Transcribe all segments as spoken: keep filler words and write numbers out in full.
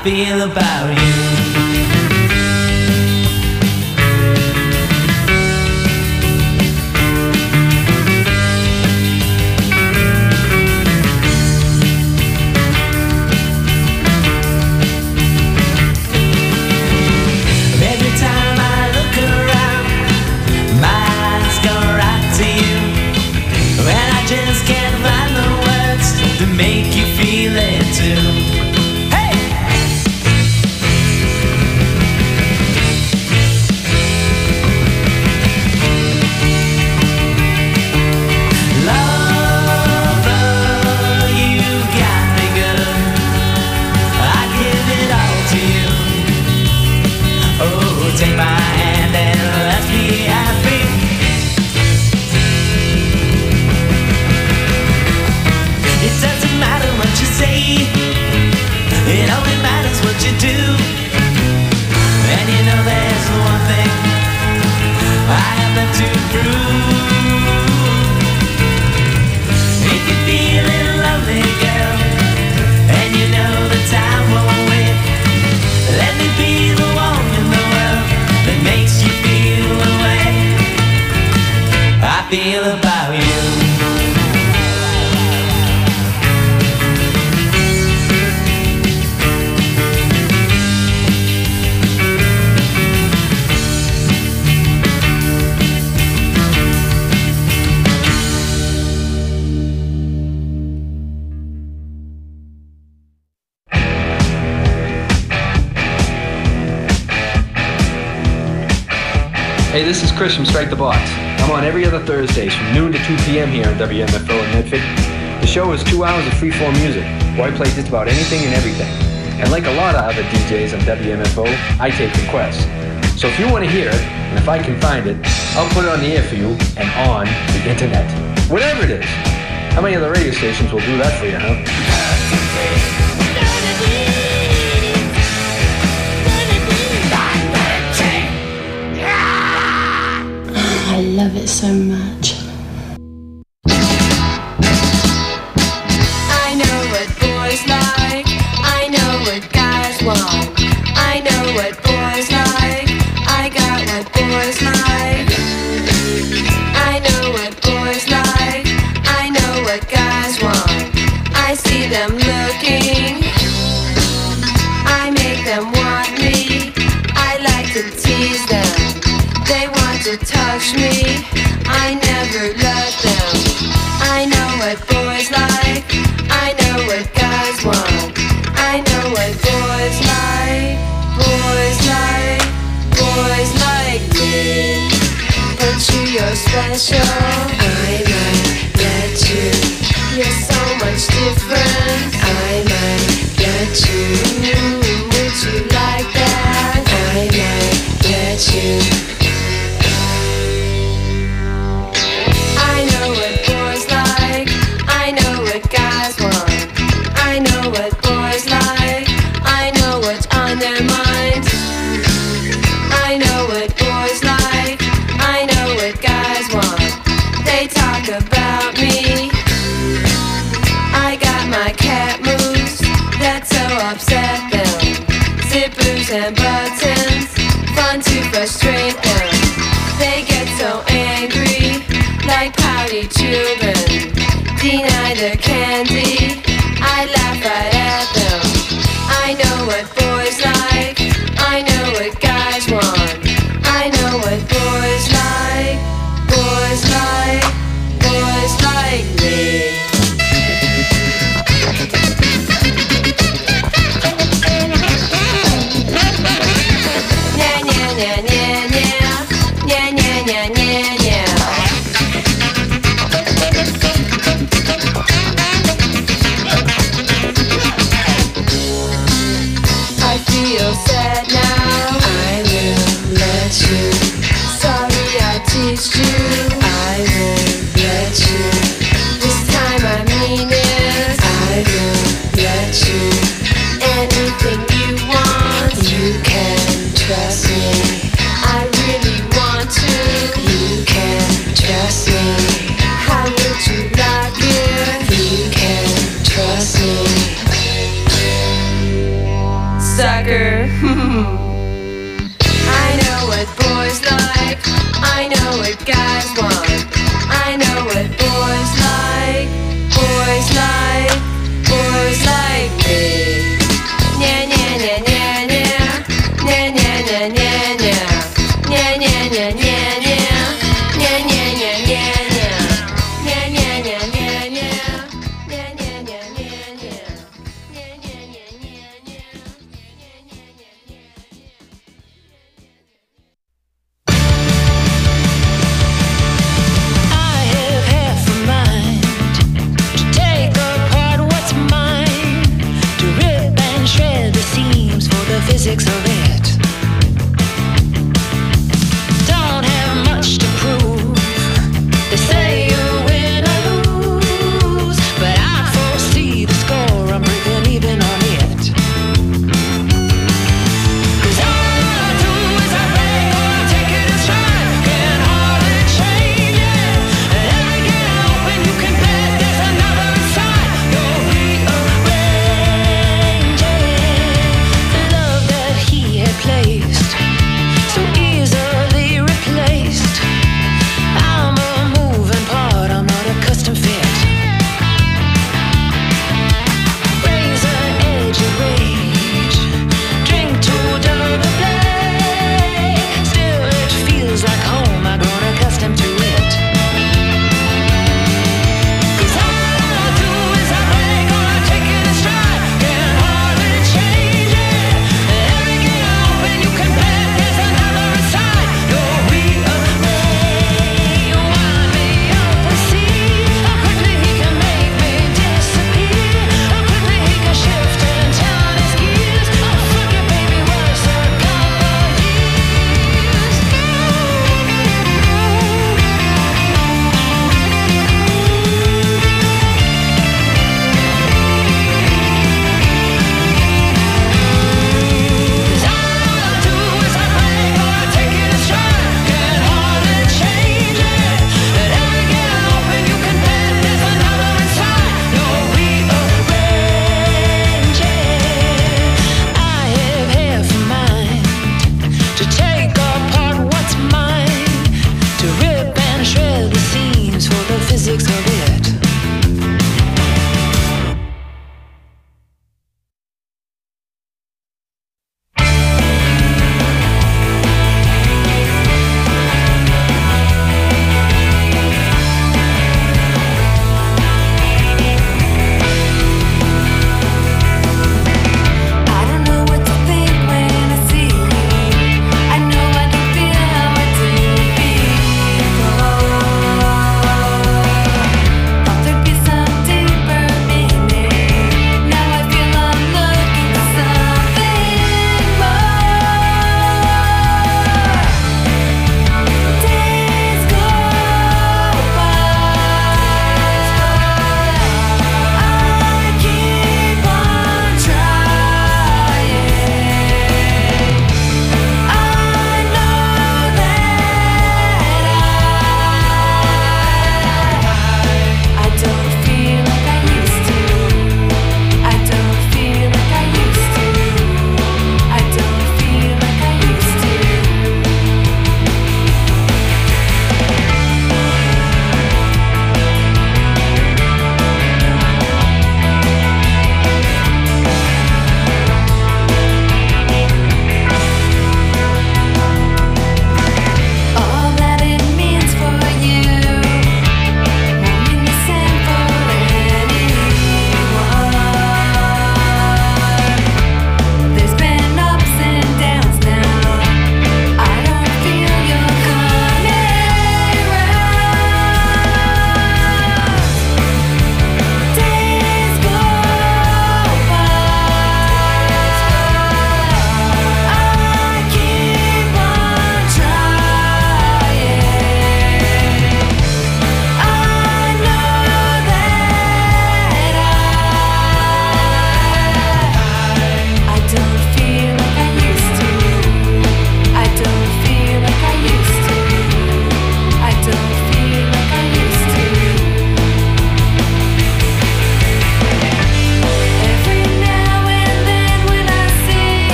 feel about you. Just can't find the words to make you feel it too. Hey! Lover, you got me good. I give it all to you. Oh, take my hand and let's be happy. It doesn't matter what you say, it only matters what you do. And you know there's one thing I have left to prove. If you're feeling lonely, girl, and you know the time won't wait, let me be the one in the world that makes you feel the way I feel about you. Hey, this is Chris from Strike the Box. I'm on every other Thursdays from noon to two p.m. here on W M F O in Medford. The show is two hours of free-form music, where I play just about anything and everything. And like a lot of other D Js on W M F O, I take requests. So if you want to hear it, and if I can find it, I'll put it on the air for you and on the internet. Whatever it is. How many other radio stations will do that for you, huh? I love it so much. I know what boys like. I know what guys want. I know what boys like. I got what boys like. I know what boys like. I know what guys want. I see them looking. I make them want me. I like to tease them. They want to touch me, I never let them. I know what boys like, I know what guys want. I know what boys like, boys like, boys like me. But you, you're special, I might get you. You're so much different, I might get you. Would you like that? I might get you. I know what boys like, I know what guys want. I know what boys like, I know what's on their minds. I know what boys like, I know what guys want. They talk about me. I got my cat moves that so upset them. Zippers and buttons, fun to frustrate them. They get so angry, like pouty children, deny their candy, I laugh right at them. I know what boys like, I know what guys want. I know what boys like, boys like, boys like me. Nya nya nya nya nya, nya nya nya nya nya. Physics of it. Don't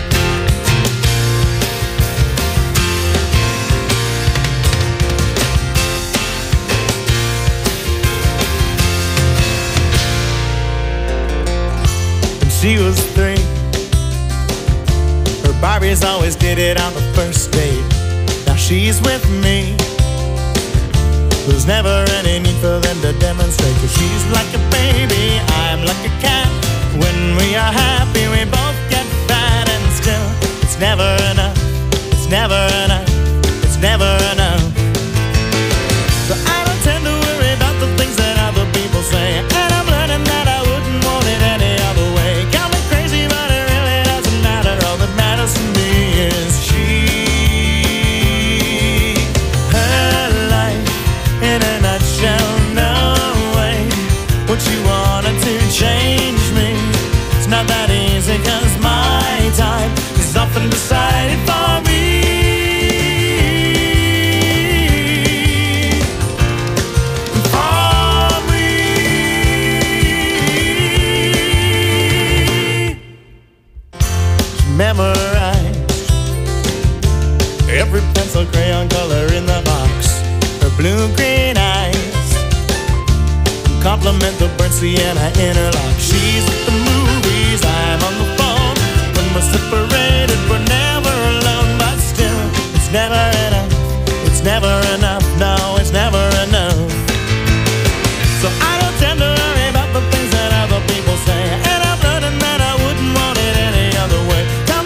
She was three. Her Barbies always did it on the first date. Now she's with me. There's never any need for them to demonstrate, 'cause she's like a baby, I'm like a cat. When we are happy, we both get fat. And still, it's never enough. It's never enough. It's never enough. So I don't tend to worry about the things that other people say, and I'm learning that I wouldn't want it any other way. Got me crazy, but it really doesn't matter. All that matters to me is she. Her life in a nutshell. No way would she wanted to change me. It's not that easy, 'cause my time is often decided for me. Memorized every pencil crayon color in the box. Her blue-green eyes complement the burnt sienna interlock. She's at the movies, I'm on the phone. When we're separated, we're never alone. But still, it's never enough. It's never enough. No, it's never enough. So I don't tend to worry about the things that other people say, and I'm learning that I wouldn't want it any other way.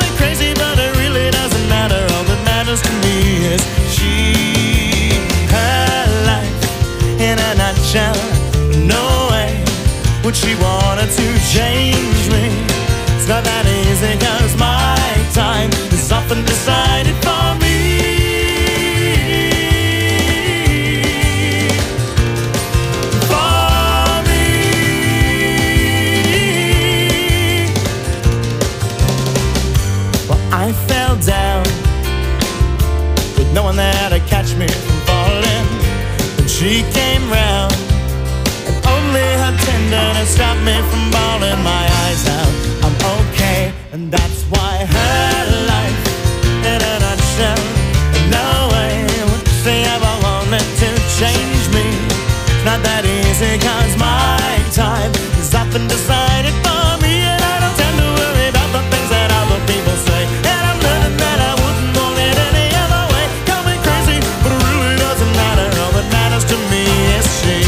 To me is she. Her life in a nutshell. No way would she wanted to change me. It's not that easy, 'cause my time is often decided for me. For me. Well, I fell down, no one there to catch me from falling. When she came round, and only her tenderness stopped me from bawling my eyes out. I'm okay, and that's why her life in a nutshell. No way would she ever wanted to change me. It's not that easy, 'cause my time is often decided for me. And I don't tend to worry about the things that other people say, and I'm learning that I wouldn't want it any other way. But it really doesn't matter. All that matters to me is she.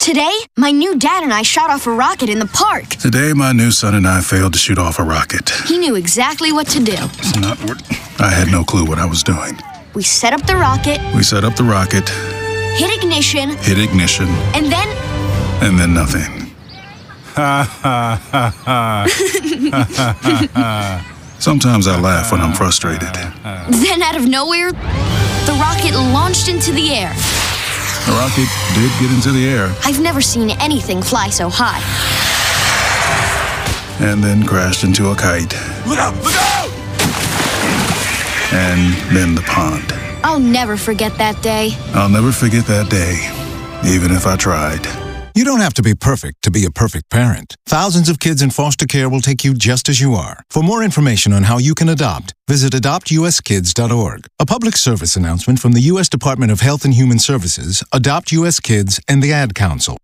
Today, my new dad and I shot off a rocket in the park. Today, my new son and I failed to shoot off a rocket. He knew exactly what to do. It's not what... I had no clue what I was doing. We set up the rocket. We set up the rocket. Hit ignition. Hit ignition. And then... And then nothing. Ha, ha, ha, ha. Sometimes I laugh when I'm frustrated. Then out of nowhere, the rocket launched into the air. The rocket did get into the air. I've never seen anything fly so high. And then crashed into a kite. Look out! Look out! And then the pond. I'll never forget that day. I'll never forget that day, even if I tried. You don't have to be perfect to be a perfect parent. Thousands of kids in foster care will take you just as you are. For more information on how you can adopt, visit adopt u s kids dot org. A public service announcement from the U S Department of Health and Human Services, Adopt U S Kids, and the Ad Council.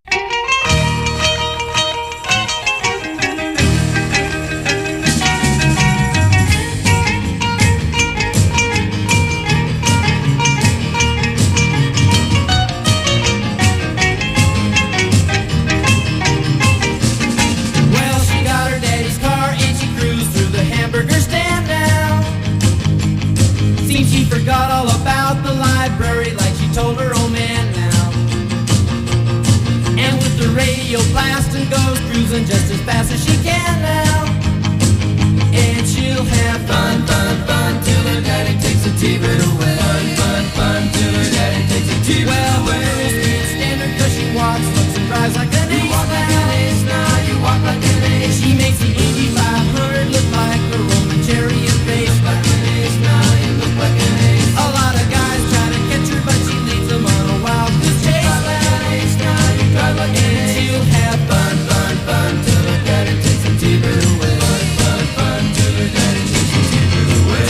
Forgot all about the library like she told her old man now. And with the radio blasting goes cruising just as fast as she can now. And she'll have fun, fun, fun till her daddy takes a T-bird away. Fun, fun, fun till her daddy takes a T-bird well, away. Well, the girl's standard cause she walks, looks and drives like an ace. You walk like an ace now, you walk like an ace. She makes the Indy five hundred look like a Roman chariot race. Like an ace now, you look like an ace. A lot of guys try to catch her, but she leads them on a wild goose chase. Drive like an ace now, you drive like an ace. She'll have fun, fun, fun till her daddy takes a T-bird away. Fun, fun, fun till her daddy takes a T-bird away.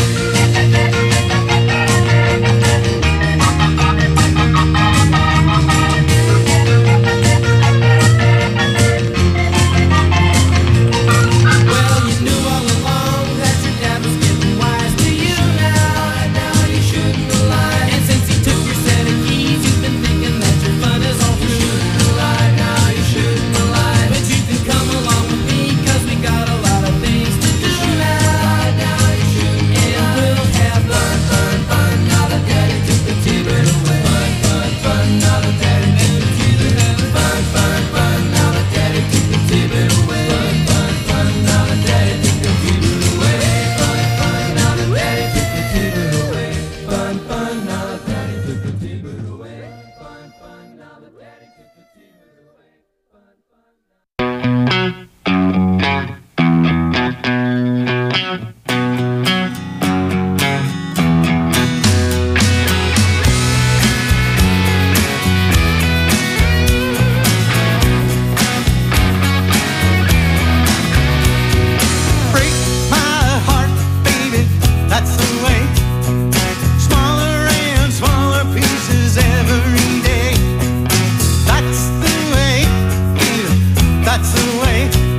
Well, you knew all along that your dad was getting wise to you now. And now you shouldn't have lied. And since he took your set of keys, you've been thinking that your fun is all through. You shouldn't have lied, now you shouldn't have lied. But you can come along with me, cause we got a lot of things to do now. Now you shouldn't have lied. And we'll have fun, fun, fun, now that daddy took the T-bird away. Fun, fun, fun, now that daddy took the T-bird away. Fun, fun, fun, now that daddy took the T-bird away. Fun, fun, fun, now that daddy took the T-bird away. Fun, fun, now that daddy took the T-bird away. Fun, fun, now that daddy took the T-bird away. Fun, fun, now that daddy took the T-bird away. Fun, fun, now. Break my heart, baby, that's the way. Smaller and smaller pieces every day. That's the way, baby, that's the way.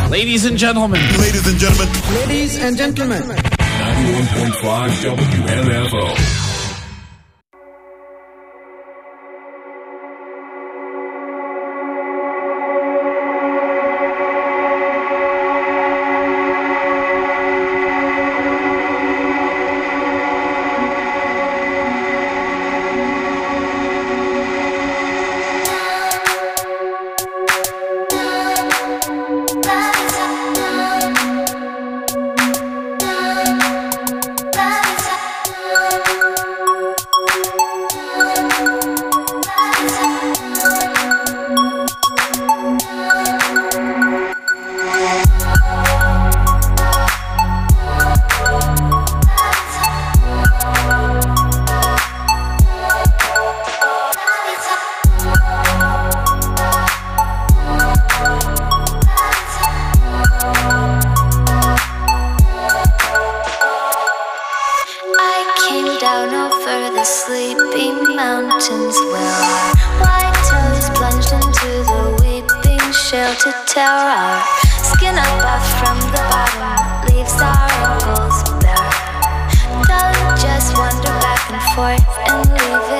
Ladies and gentlemen. Ladies and gentlemen. Ladies and gentlemen. ninety-one point five W M F O. Forth and leave it.